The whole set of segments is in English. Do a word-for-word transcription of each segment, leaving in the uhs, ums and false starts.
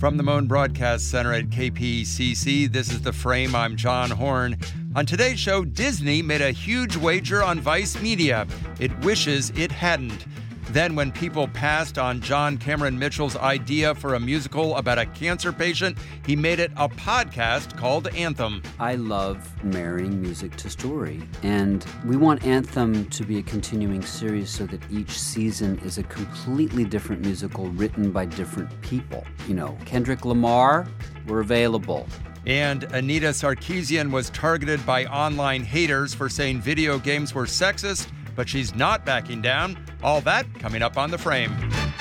From the Moan Broadcast Center at K P C C, this is The Frame. I'm John Horn. On today's show, Disney made a huge wager on Vice Media. It wishes it hadn't. Then, when people passed on John Cameron Mitchell's idea for a musical about a cancer patient, he made it a podcast called Anthem. I love marrying music to story, and we want Anthem to be a continuing series so that each season is a completely different musical written by different people. You know, Kendrick Lamar, we're available. And Anita Sarkeesian was targeted by online haters for saying video games were sexist, but she's not backing down. All that coming up on The Frame.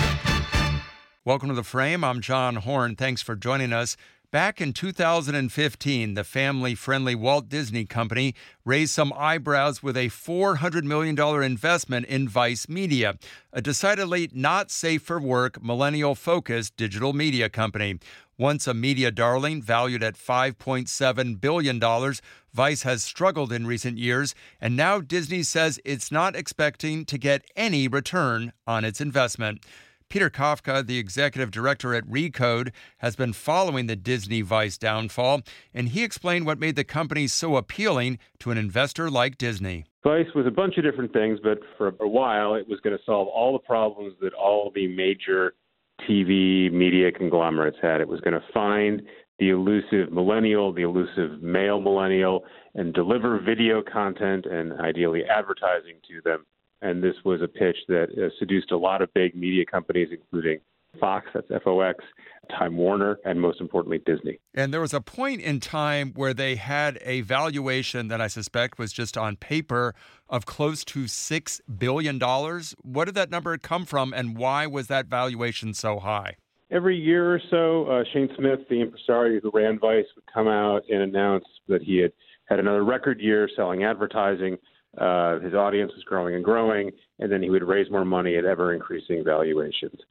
Welcome to The Frame. I'm John Horn. Thanks for joining us. Back in two thousand fifteen, the family-friendly Walt Disney Company raised some eyebrows with a four hundred million dollars investment in Vice Media, a decidedly not safe for work, millennial-focused digital media company. Once a media darling valued at five point seven billion dollars, Vice has struggled in recent years, and now Disney says it's not expecting to get any return on its investment. Peter Kafka, the executive director at Recode, has been following the Disney Vice downfall, and he explained what made the company so appealing to an investor like Disney. Vice was a bunch of different things, but for a while it was going to solve all the problems that all the major T V media conglomerates had. It was going to find the elusive millennial, the elusive male millennial, and deliver video content and ideally advertising to them. And this was a pitch that uh, seduced a lot of big media companies, including Fox, that's F O X, Time Warner, and most importantly, Disney. And there was a point in time where they had a valuation that I suspect was just on paper of close to six billion dollars. What did that number come from, and why was that valuation so high? Every year or so, uh, Shane Smith, the impresario who ran Vice, would come out and announce that he had had another record year selling advertising. Uh, his audience was growing and growing, and then he would raise more money at ever-increasing valuations.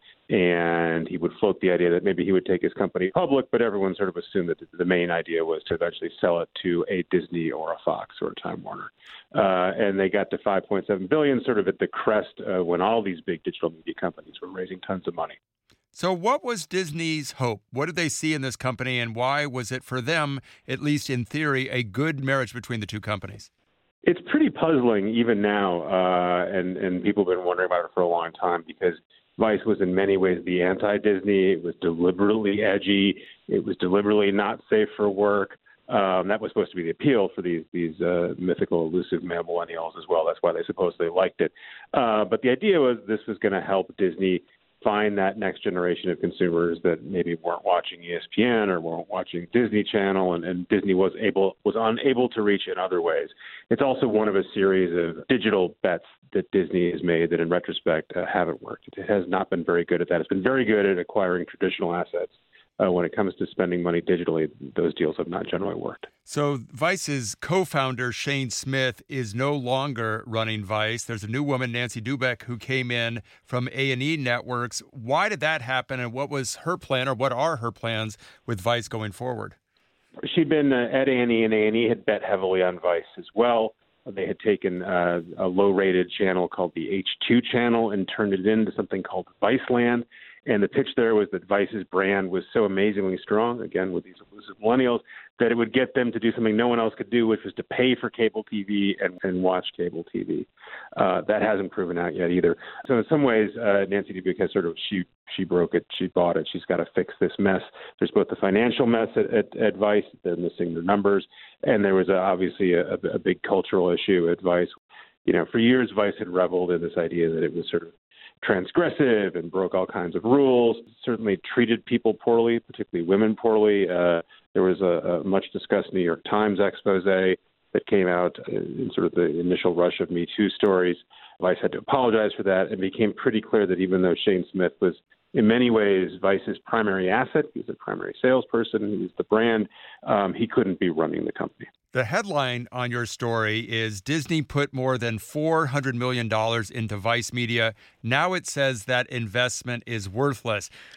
And he would float the idea that maybe he would take his company public, but everyone sort of assumed that the main idea was to eventually sell it to a Disney or a Fox or a Time Warner. Uh, and they got to five point seven billion dollars sort of at the crest uh, when all these big digital media companies were raising tons of money. So what was Disney's hope? What did they see in this company, and why was it for them, at least in theory, a good marriage between the two companies? It's pretty puzzling even now, uh, and, and people have been wondering about it for a long time because Vice was in many ways the anti-Disney. It was deliberately edgy. It was deliberately not safe for work. Um, that was supposed to be the appeal for these these uh, mythical, elusive male millennials as well. That's why they supposedly liked it. Uh, but the idea was this was going to help Disney find that next generation of consumers that maybe weren't watching E S P N or weren't watching Disney Channel, and, and Disney was able was unable to reach in other ways. It's also one of a series of digital bets that Disney has made that, in retrospect, uh, haven't worked. It has not been very good at that. It's been very good at acquiring traditional assets. Uh, when it comes to spending money digitally, those deals have not generally worked. So Vice's co-founder, Shane Smith, is no longer running Vice. There's a new woman, Nancy Dubeck, who came in from A and E Networks. Why did that happen, and what was her plan, or what are her plans with Vice going forward? She'd been uh, at A and E, and A and E had bet heavily on Vice as well. They had taken uh, a low-rated channel called the H two channel and turned it into something called Viceland. And the pitch there was that Vice's brand was so amazingly strong, again, with these elusive millennials, that it would get them to do something no one else could do, which was to pay for cable T V and, and watch cable T V. Uh, that hasn't proven out yet either. So in some ways, uh, Nancy Dubeck has sort of, she she broke it, she bought it, she's got to fix this mess. There's both the financial mess at, at, at Vice, they're missing their numbers, and there was a, obviously a, a big cultural issue at Vice. You know, for years, Vice had reveled in this idea that it was sort of transgressive and broke all kinds of rules, certainly treated people poorly, particularly women poorly. Uh, there was a, a much discussed New York Times expose that came out in sort of the initial rush of Me Too stories. Vice had to apologize for that, and became pretty clear that even though Shane Smith was in many ways Vice's primary asset, he was a primary salesperson, he was the brand, um, he couldn't be running the company. The headline on your story is Disney put more than four hundred million dollars into Vice Media. Now it says that investment is worthless.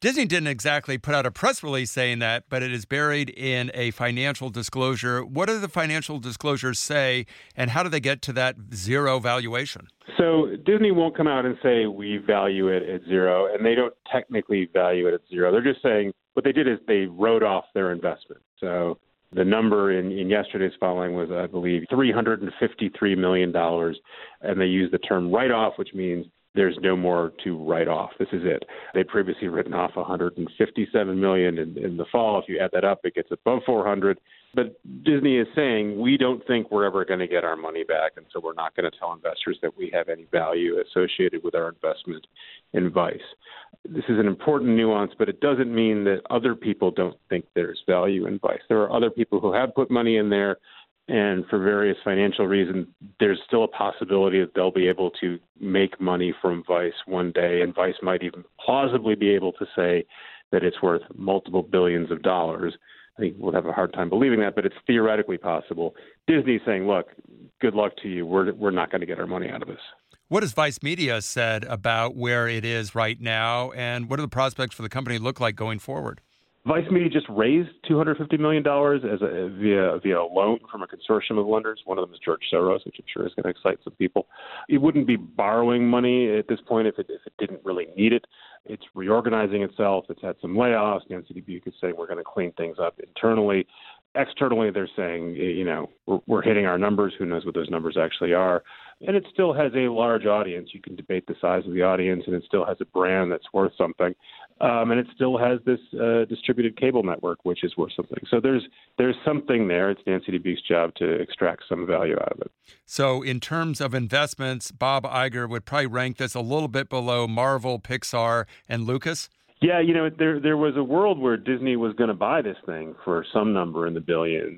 Disney didn't exactly put out a press release saying that, but it is buried in a financial disclosure. What do the financial disclosures say, and how do they get to that zero valuation? So Disney won't come out and say we value it at zero, and they don't technically value it at zero. They're just saying what they did is they wrote off their investment. So the number in, in yesterday's filing was, I believe, three hundred fifty-three million dollars, and they used the term write-off, which means there's no more to write off. This is it. They'd previously written off one hundred fifty-seven million dollars in, in the fall. If you add that up, it gets above four hundred. But Disney is saying we don't think we're ever going to get our money back, and so we're not going to tell investors that we have any value associated with our investment in Vice. This is an important nuance, but it doesn't mean that other people don't think there's value in Vice. There are other people who have put money in there, and for various financial reasons, there's still a possibility that they'll be able to make money from Vice one day, and Vice might even plausibly be able to say that it's worth multiple billions of dollars. I think we'll have a hard time believing that, but it's theoretically possible. Disney's saying, look, good luck to you. We're, we're not going to get our money out of this. What has Vice Media said about where it is right now, and what do the prospects for the company look like going forward? Vice Media just raised two hundred fifty million dollars as a, via via a loan from a consortium of lenders. One of them is George Soros, which I'm sure is going to excite some people. It wouldn't be borrowing money at this point if it, if it didn't really need it. It's reorganizing itself. It's had some layoffs. Nancy Dubuque is saying we're going to clean things up internally. Externally, they're saying, you know, we're, we're hitting our numbers. Who knows what those numbers actually are? And it still has a large audience. You can debate the size of the audience, and it still has a brand that's worth something. Um, and it still has this uh, distributed cable network, which is worth something. So there's there's something there. It's Nancy Dubuque's job to extract some value out of it. So in terms of investments, Bob Iger would probably rank this a little bit below Marvel, Pixar, and Lucas? Yeah, you know, there there was a world where Disney was going to buy this thing for some number in the billions,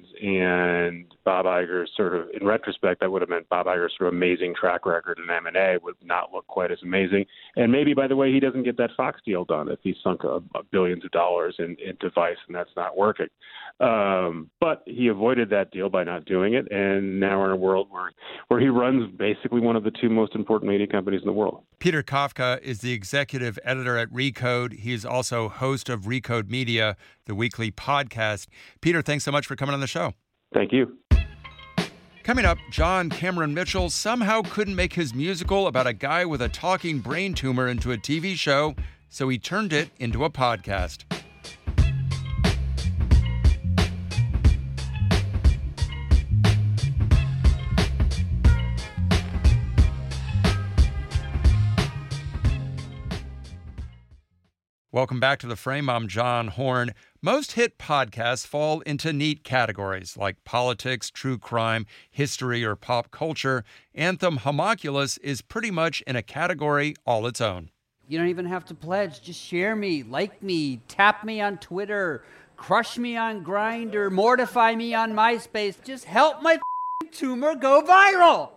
and Bob Iger's sort of, in retrospect, that would have meant Bob Iger's sort of amazing track record in M and A would not look quite as amazing. And maybe, by the way, he doesn't get that Fox deal done if he sunk a, a billions of dollars in, into Vice, and that's not working. Um, but he avoided that deal by not doing it, and now we're in a world where, where he runs basically one of the two most important media companies in the world. Peter Kafka is the executive editor at Recode. He is also host of Recode Media, the weekly podcast. Peter, thanks so much for coming on the show. Thank you. Coming up, John Cameron Mitchell somehow couldn't make his musical about a guy with a talking brain tumor into a T V show, so he turned it into a podcast. Welcome back to The Frame. I'm John Horn. Most hit podcasts fall into neat categories like politics, true crime, history, or pop culture. Anthem Homunculus is pretty much in a category all its own. You don't even have to pledge. Just share me, like me, tap me on Twitter, crush me on Grindr, mortify me on MySpace. Just help my tumor go viral.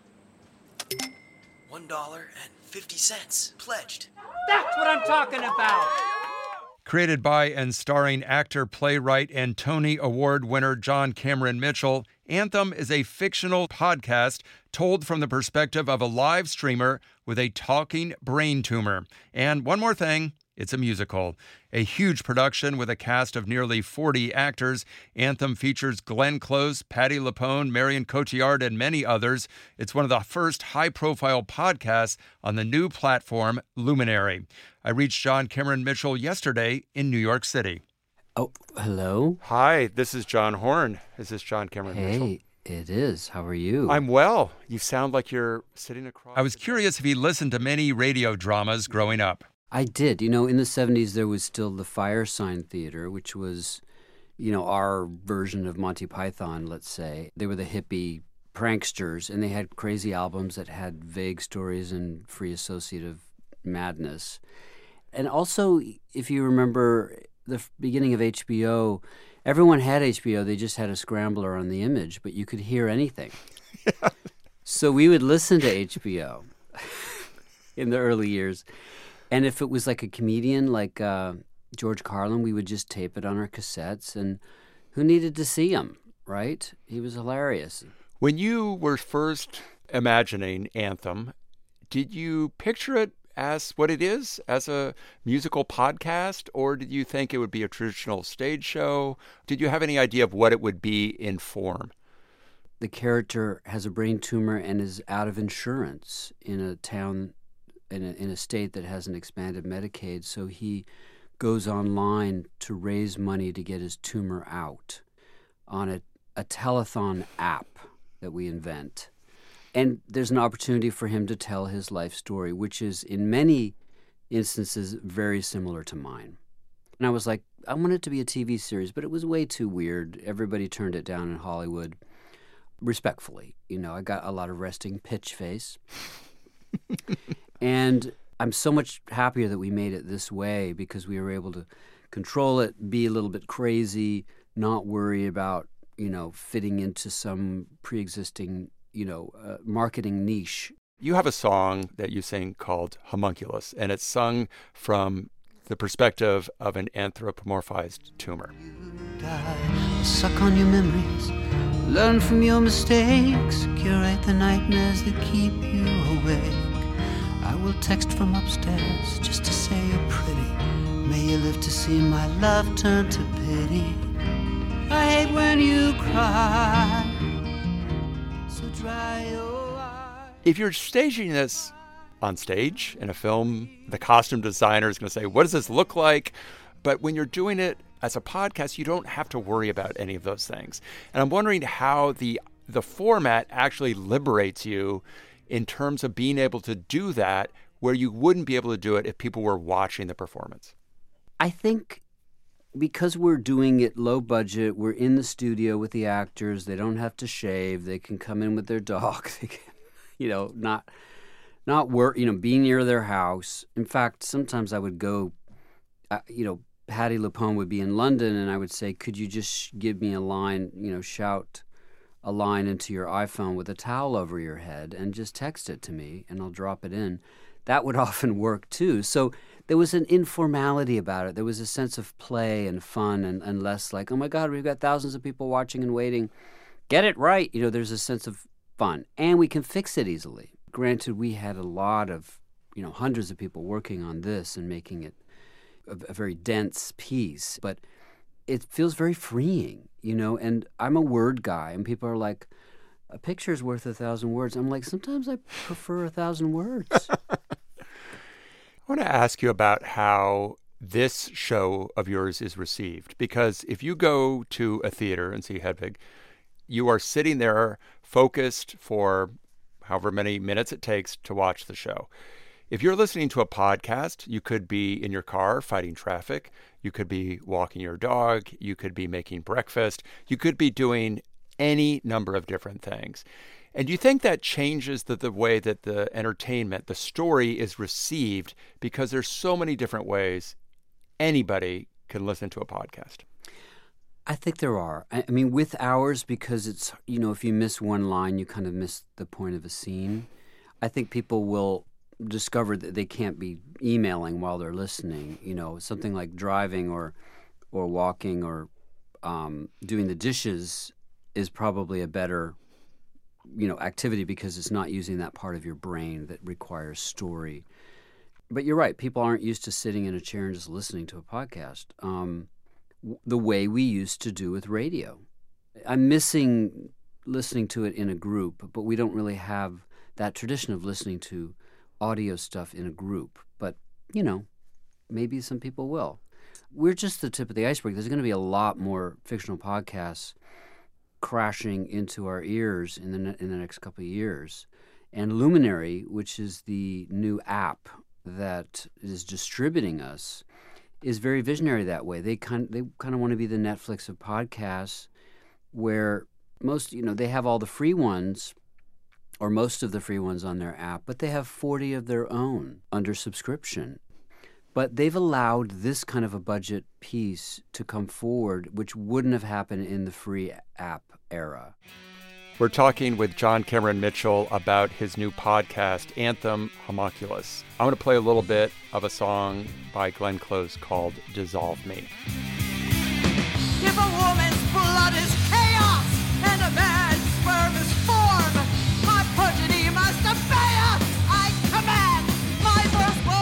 one dollar and fifty cents pledged. That's what I'm talking about. Created by and starring actor, playwright, and Tony Award winner John Cameron Mitchell, Anthem is a fictional podcast told from the perspective of a live streamer with a talking brain tumor. And one more thing, it's a musical. A huge production with a cast of nearly forty actors. Anthem features Glenn Close, Patti LuPone, Marion Cotillard, and many others. It's one of the first high-profile podcasts on the new platform, Luminary. I reached John Cameron Mitchell yesterday in New York City. Oh, hello? Hi, this is John Horn. Is this John Cameron hey, Mitchell? Hey, it is. How are you? I'm well. You sound like you're sitting across... I was curious if he listened to many radio dramas growing up. I did. You know, in the seventies, there was still the Firesign Theater, which was, you know, our version of Monty Python, let's say. They were the hippie pranksters, and they had crazy albums that had vague stories and free associative madness. And also, if you remember the beginning of H B O, everyone had H B O. They just had a scrambler on the image, but you could hear anything. Yeah. So we would listen to H B O in the early years. And if it was like a comedian like uh, George Carlin, we would just tape it on our cassettes. And who needed to see him, right? He was hilarious. When you were first imagining Anthem, did you picture it as what it is, as a musical podcast, or did you think it would be a traditional stage show? Did you have any idea of what it would be in form? The character has a brain tumor and is out of insurance in a town, in a, in a state that hasn't expanded Medicaid, so he goes online to raise money to get his tumor out on a, a telethon app that we invent. And there's an opportunity for him to tell his life story, which is in many instances very similar to mine. And I was like, I want it to be a T V series, but it was way too weird. Everybody turned it down in Hollywood, respectfully. You know, I got a lot of resting pitch face. And I'm so much happier that we made it this way because we were able to control it, be a little bit crazy, not worry about, you know, fitting into some pre-existing, you know, uh, marketing niche. You have a song that you sing called Homunculus, and it's sung from the perspective of an anthropomorphized tumor. You die, suck on your memories, learn from your mistakes, curate the nightmares that keep you awake. I will text from upstairs just to say you're pretty. May you live to see my love turn to pity. I hate when you cry, so dry your eyes. If you're staging this on stage in a film, the costume designer is going to say, what does this look like? But when you're doing it as a podcast, you don't have to worry about any of those things. And I'm wondering how the the format actually liberates you in terms of being able to do that where you wouldn't be able to do it if people were watching the performance. I think because we're doing it low budget, we're in the studio with the actors. They don't have to shave. They can come in with their dog. They can, you know, not not work, you know, be near their house. In fact, sometimes I would go, uh, you know, Patti LuPone would be in London and I would say, could you just give me a line, you know, shout a line into your iPhone with a towel over your head and just text it to me and I'll drop it in. That would often work too. So there was an informality about it. There was a sense of play and fun and, and less like, oh my God, we've got thousands of people watching and waiting. Get it right. You know, there's a sense of fun and we can fix it easily. Granted, we had a lot of, you know, hundreds of people working on this and making it a, a very dense piece, but it feels very freeing, you know, and I'm a word guy and people are like, a picture's worth a thousand words. I'm like, sometimes I prefer a thousand words. I want to ask you about how this show of yours is received, because if you go to a theater and see Hedwig, you are sitting there focused for however many minutes it takes to watch the show. If you're listening to a podcast, you could be in your car fighting traffic. You could be walking your dog. You could be making breakfast. You could be doing any number of different things. And do you think that changes the, the way that the entertainment, the story is received because there's so many different ways anybody can listen to a podcast? I think there are. I mean, with ours, because it's, you know, if you miss one line, you kind of miss the point of a scene. I think people will discover that they can't be emailing while they're listening. You know, something like driving or or walking or um, doing the dishes is probably a better, you know, activity because it's not using that part of your brain that requires story. But you're right. People aren't used to sitting in a chair and just listening to a podcast um, w- the way we used to do with radio. I'm missing listening to it in a group, but we don't really have that tradition of listening to audio stuff in a group. But, you know, maybe some people will. We're just the tip of the iceberg. There's going to be a lot more fictional podcasts crashing into our ears in the ne- in the next couple of years. And Luminary, which is the new app that is distributing us, is very visionary that way. They kind they kind of want to be the Netflix of podcasts, where most, you know, they have all the free ones, or most of the free ones on their app, but they have forty of their own under subscription. But they've allowed this kind of a budget piece to come forward, which wouldn't have happened in the free app era. We're talking with John Cameron Mitchell about his new podcast, Anthem Homunculus. I want to play a little bit of a song by Glenn Close called Dissolve Me. If a woman's blood is chaos and a man's sperm is form, my progeny must obey us, I command. My birth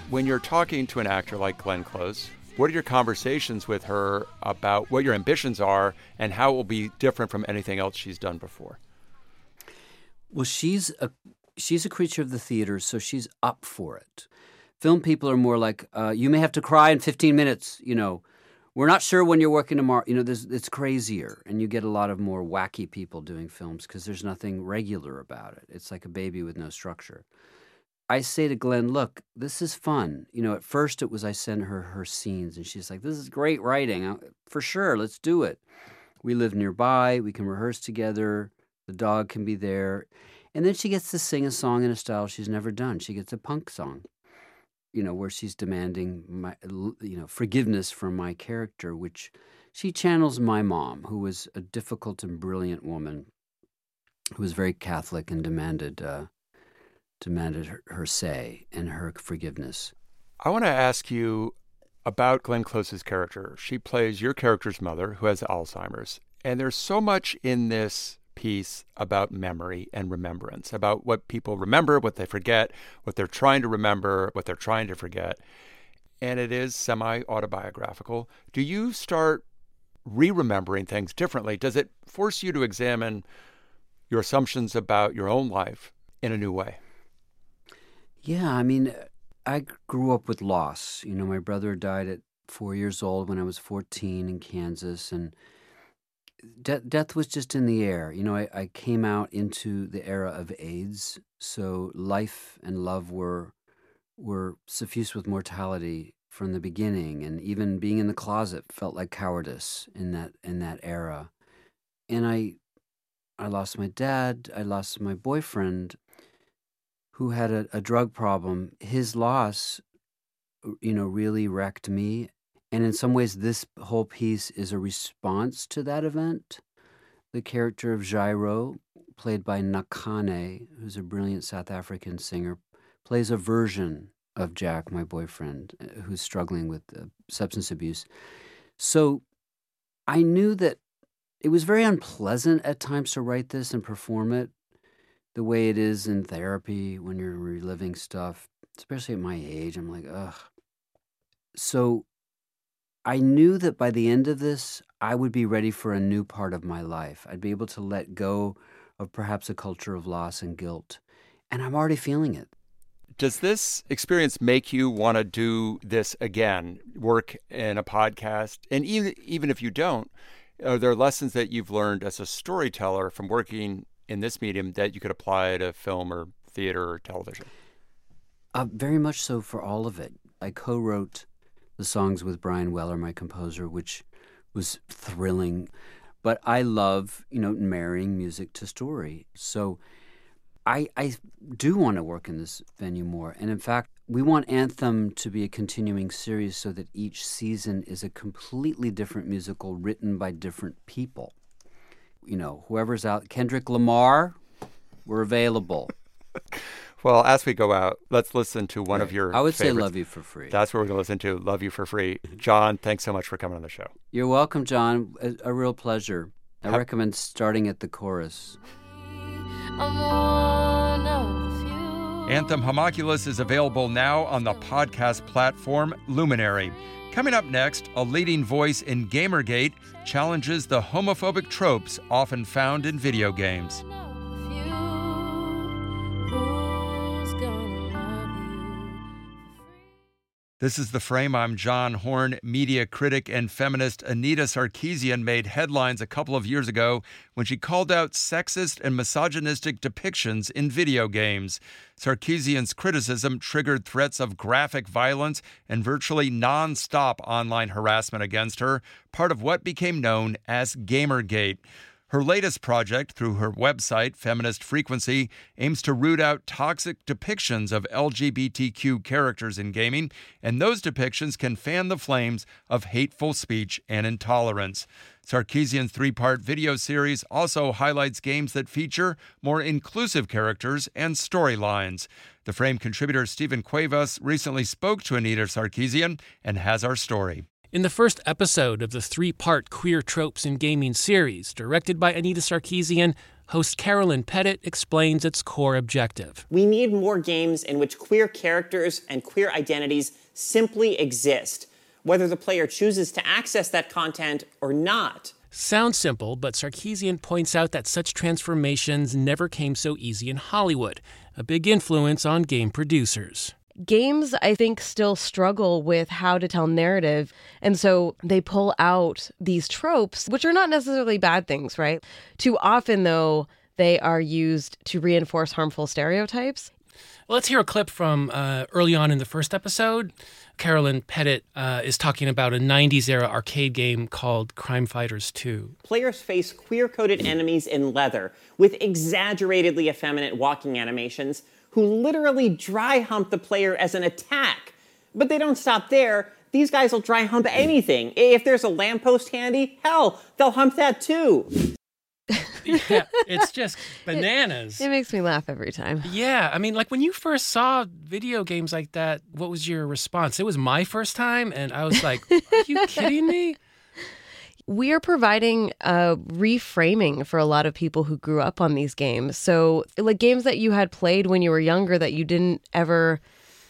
When you're talking to an actor like Glenn Close, what are your conversations with her about what your ambitions are and how it will be different from anything else she's done before? Well, she's a she's a creature of the theater, so she's up for it. Film people are more like, uh, you may have to cry in fifteen minutes, you know. We're not sure when you're working tomorrow. You know, there's, it's crazier, and you get a lot of more wacky people doing films because there's nothing regular about it. It's like a baby with no structure. I say to Glenn, look, this is fun. You know, at first it was I sent her her scenes, and she's like, this is great writing. For sure, let's do it. We live nearby. We can rehearse together. The dog can be there. And then she gets to sing a song in a style she's never done. She gets a punk song, you know, where she's demanding my, you know, forgiveness from my character, which she channels my mom, who was a difficult and brilliant woman, who was very Catholic and demanded uh, demanded her, her say and her forgiveness. I want to ask you about Glenn Close's character. She plays your character's mother, who has Alzheimer's, and there's so much in this piece about memory and remembrance, about what people remember, what they forget, what they're trying to remember, what they're trying to forget. And it is semi-autobiographical. Do you start re-remembering things differently? Does it force you to examine your assumptions about your own life in a new way? Yeah, I mean, I grew up with loss. You know, my brother died at four years old when I was fourteen in Kansas, and De- death was just in the air. You know, I, I came out into the era of AIDS, so life and love were were suffused with mortality from the beginning, and even being in the closet felt like cowardice in that in that era. And I I lost my dad. I lost my boyfriend, who had a, a drug problem. His loss, you know, really wrecked me. And in some ways, this whole piece is a response to that event. The character of Jairo, played by Nakane, who's a brilliant South African singer, plays a version of Jack, my boyfriend, who's struggling with uh, substance abuse. So I knew that it was very unpleasant at times to write this and perform it the way it is in therapy when you're reliving stuff, especially at my age. I'm like, ugh. So I knew that by the end of this, I would be ready for a new part of my life. I'd be able to let go of perhaps a culture of loss and guilt. And I'm already feeling it. Does this experience make you want to do this again, work in a podcast? And even even if you don't, are there lessons that you've learned as a storyteller from working in this medium that you could apply to film or theater or television? Uh, very much so for all of it. I co-wrote the songs with Brian Weller, my composer, which was thrilling. But I love, you know, marrying music to story. So I I do want to work in this venue more. And in fact, we want Anthem to be a continuing series so that each season is a completely different musical written by different people. You know, whoever's out, Kendrick Lamar, we're available. Well, as we go out, let's listen to one right. of your I would favorites. say Love You for Free. That's what we're going to listen to, Love You for Free. John, thanks so much for coming on the show. You're welcome, John. A, a real pleasure. I Have- recommend starting at the chorus. Anthem Homunculus is available now on the podcast platform Luminary. Coming up next, a leading voice in Gamergate challenges the homophobic tropes often found in video games. This is The Frame. I'm John Horn. Media critic and feminist Anita Sarkeesian made headlines a couple of years ago when she called out sexist and misogynistic depictions in video games. Sarkeesian's criticism triggered threats of graphic violence and virtually non-stop online harassment against her, part of what became known as Gamergate. Her latest project, through her website, Feminist Frequency, aims to root out toxic depictions of L G B T Q characters in gaming, and those depictions can fan the flames of hateful speech and intolerance. Sarkeesian's three-part video series also highlights games that feature more inclusive characters and storylines. The Frame contributor Stephen Cuevas recently spoke to Anita Sarkeesian and has our story. In the first episode of the three-part Queer Tropes in Gaming series, directed by Anita Sarkeesian, Host Carolyn Pettit explains its core objective. We need more games in which queer characters and queer identities simply exist, whether the player chooses to access that content or not. Sounds simple, but Sarkeesian points out that such transformations never came so easy in Hollywood, a big influence on game producers. Games, I think, still struggle with how to tell narrative. And so they pull out these tropes, which are not necessarily bad things, right? Too often, though, they are used to reinforce harmful stereotypes. Well, let's hear a clip from uh, early on in the first episode. Carolyn Pettit uh, is talking about a nineties-era arcade game called Crime Fighters two. Players face queer-coded enemies in leather with exaggeratedly effeminate walking animations who literally dry hump the player as an attack. But they don't stop there. These guys will dry hump anything. If there's a lamppost handy, hell, they'll hump that too. Yeah, it's just bananas. It, it makes me laugh every time. Yeah, I mean, like when you first saw video games like that, what was your response? It was my first time, and I was like, are you kidding me? We are providing a reframing for a lot of people who grew up on these games. So, like games that you had played when you were younger that you didn't ever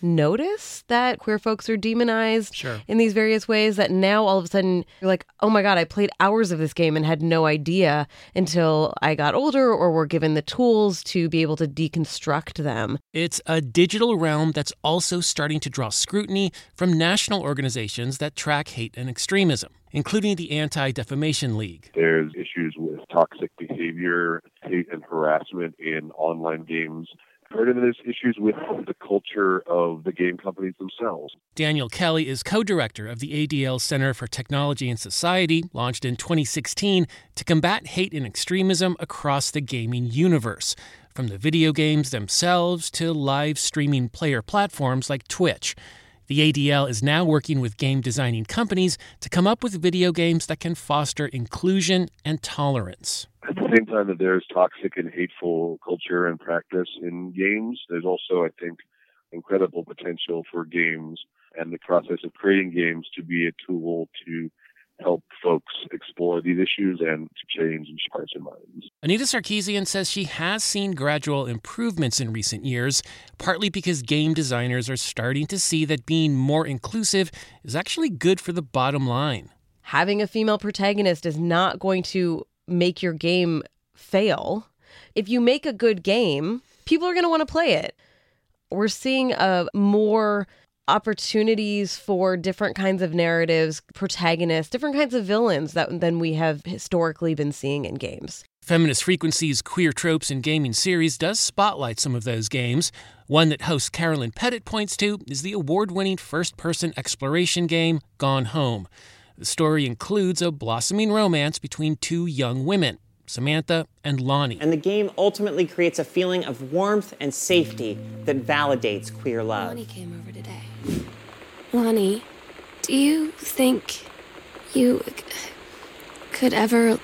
notice that queer folks are demonized sure. in these various ways, that now all of a sudden you're like, oh my God, I played hours of this game and had no idea until I got older or were given the tools to be able to deconstruct them. It's a digital realm that's also starting to draw scrutiny from national organizations that track hate and extremism, including the Anti-Defamation League. There's issues with toxic behavior, hate and harassment in online games. And there's issues with the culture of the game companies themselves. Daniel Kelly is co-director of the A D L Center for Technology and Society, launched in twenty sixteen to combat hate and extremism across the gaming universe, from the video games themselves to live streaming player platforms like Twitch. The A D L is now working with game designing companies to come up with video games that can foster inclusion and tolerance. At the same time that there's toxic and hateful culture and practice in games, there's also, I think, incredible potential for games and the process of creating games to be a tool to help folks explore these issues and to change hearts and minds. Anita Sarkeesian says she has seen gradual improvements in recent years, partly because game designers are starting to see that being more inclusive is actually good for the bottom line. Having a female protagonist is not going to make your game fail. If you make a good game, people are going to want to play it. We're seeing a more opportunities for different kinds of narratives, protagonists, different kinds of villains that than we have historically been seeing in games. Feminist Frequency's Queer Tropes in Gaming series does spotlight some of those games. One that host Carolyn Pettit points to is the award-winning first-person exploration game Gone Home. The story includes a blossoming romance between two young women, Samantha and Lonnie. And the game ultimately creates a feeling of warmth and safety that validates queer love. Lonnie came over today. Lonnie, do you think you could ever...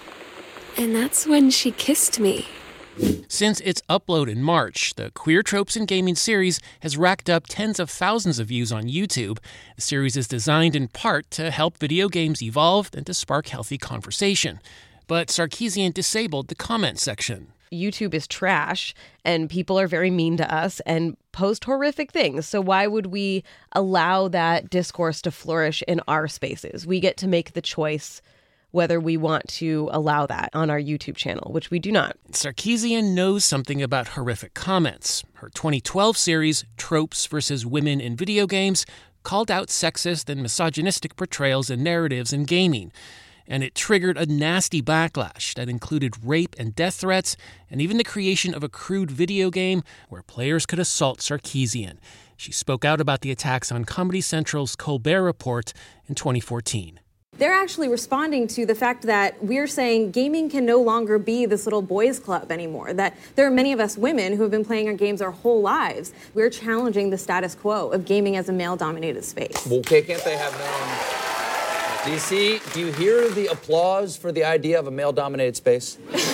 And that's when she kissed me. Since its upload in March, the Queer Tropes in Gaming series has racked up tens of thousands of views on YouTube. The series is designed in part to help video games evolve and to spark healthy conversation. But Sarkeesian disabled the comment section. YouTube is trash, and people are very mean to us and post horrific things. So why would we allow that discourse to flourish in our spaces? We get to make the choice whether we want to allow that on our YouTube channel, which we do not. Sarkeesian knows something about horrific comments. Her twenty twelve series, Tropes versus Women in Video Games, called out sexist and misogynistic portrayals and narratives in gaming. And it triggered a nasty backlash that included rape and death threats, and even the creation of a crude video game where players could assault Sarkeesian. She spoke out about the attacks on Comedy Central's Colbert Report in twenty fourteen. They're actually responding to the fact that we're saying gaming can no longer be this little boys club anymore, that there are many of us women who have been playing our games our whole lives. We're challenging the status quo of gaming as a male-dominated space. Well, okay, can't they have their own... Do you see, do you hear the applause for the idea of a male-dominated space?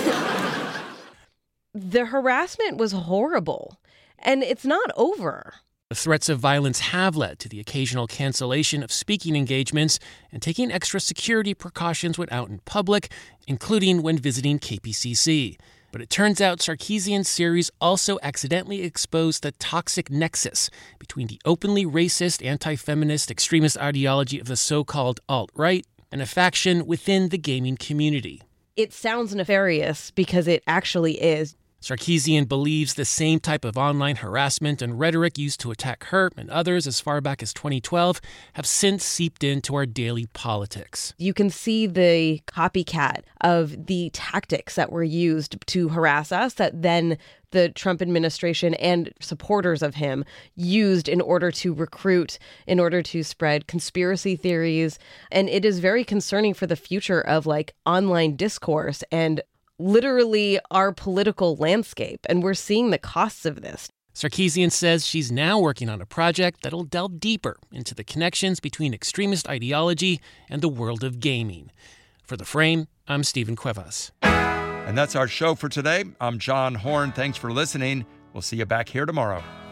The harassment was horrible, and it's not over. The threats of violence have led to the occasional cancellation of speaking engagements and taking extra security precautions when out in public, including when visiting K P C C. But it turns out Sarkeesian's series also accidentally exposed the toxic nexus between the openly racist, anti-feminist, extremist ideology of the so-called alt-right and a faction within the gaming community. It sounds nefarious because it actually is. Sarkeesian believes the same type of online harassment and rhetoric used to attack her and others as far back as twenty twelve have since seeped into our daily politics. You can see the copycat of the tactics that were used to harass us that then the Trump administration and supporters of him used in order to recruit, in order to spread conspiracy theories. And it is very concerning for the future of like online discourse and literally our political landscape, and we're seeing the costs of this. Sarkeesian says she's now working on a project that'll delve deeper into the connections between extremist ideology and the world of gaming. For The Frame, I'm Stephen Cuevas. And that's our show for today. I'm John Horn. Thanks for listening. We'll see you back here tomorrow.